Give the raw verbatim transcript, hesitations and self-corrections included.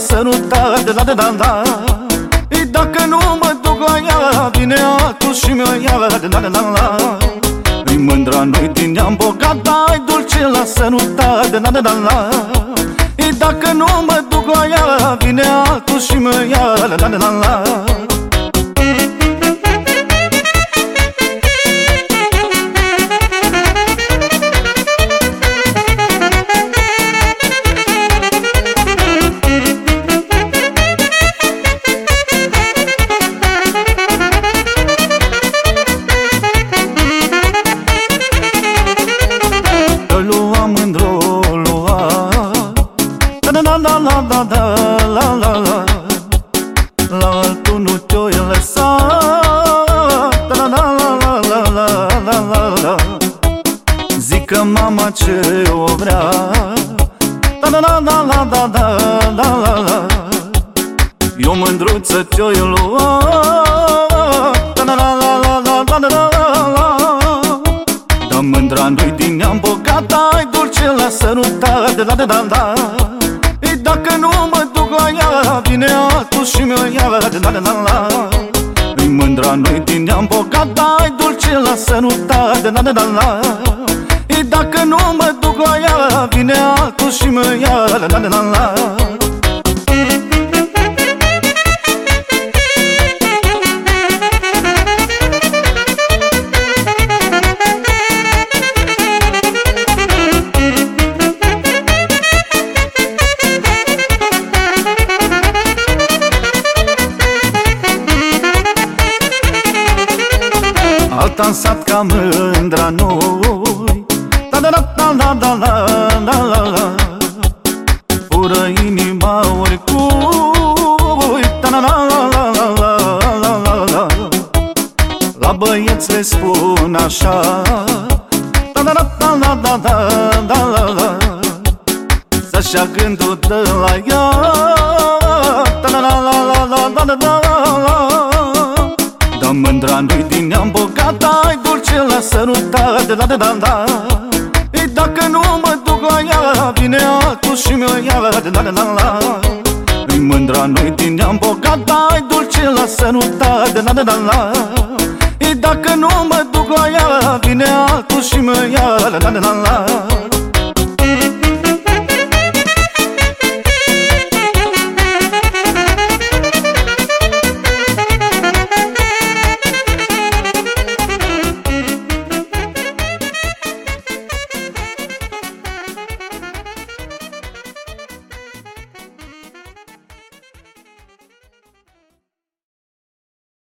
sărutat, de la de da da. Dacă nu mă duc la ea, vine altul și mi-o ia, de la de da la. Îi mândra, nu-i din neam bogat, dar-i dulce la sărutat, de la de da la. Dacă nu mă duc la ea, vine altul și mi-o ia, de la de da la. La la la la la la la, la altul nu te-o lăsat. La la la la la la la la la, zic că mama ce o vrea. La la la la la la la la la la, eu mândruță te-o luat. La la la la la la la la la, dar mândra nu-i din neam bogat, ai dulce la sărutat, de la de da da. Dacă nu mă duc la ea, vine altul și mi-o ia, de la de la la. Îi mândra, nu-i din neam bogat, dar-i dulce la sărutat, de la de la la. Dacă nu mă duc la ea, vine altul și mi-o ia, de la de la la. Alta-n sat ca mândra noi, da da da da da da da la la. Fură inima oricui, da da da la la la la la la. La băieți le spun așa, da da da da da da da da la la. Să-și ia gândul de la ea, da da da la la la la la la la. Dar mândra nu-i din neam bogat, ai dulce la sărutat, de la de da da. Dacă nu mă duc la ea, vine altul și mi-o ia, de la de da la. Îi mândra, nu-i din neam bogat, ai dulce la sărutat, de la de da la. Dacă nu mă duc la ea, vine altul și mi-o ia, de la de da la.